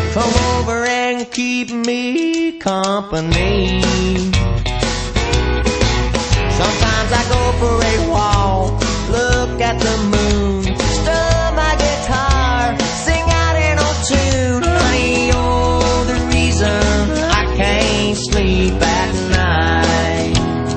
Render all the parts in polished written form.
Come over and keep me company. Sometimes I go for a walk, look at the moon, strum my guitar, sing out an old tune. Honey, you're the reason I can't sleep at night.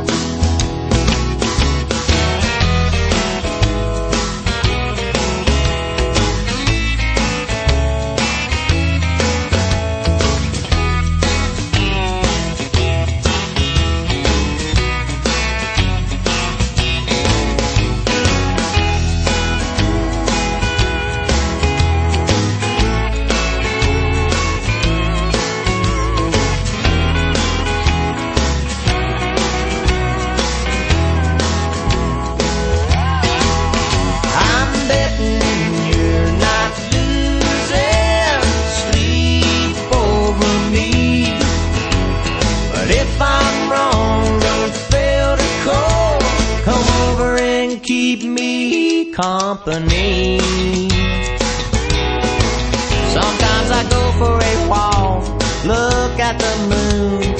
Keep me company. Sometimes I go for a walk, look at the moon,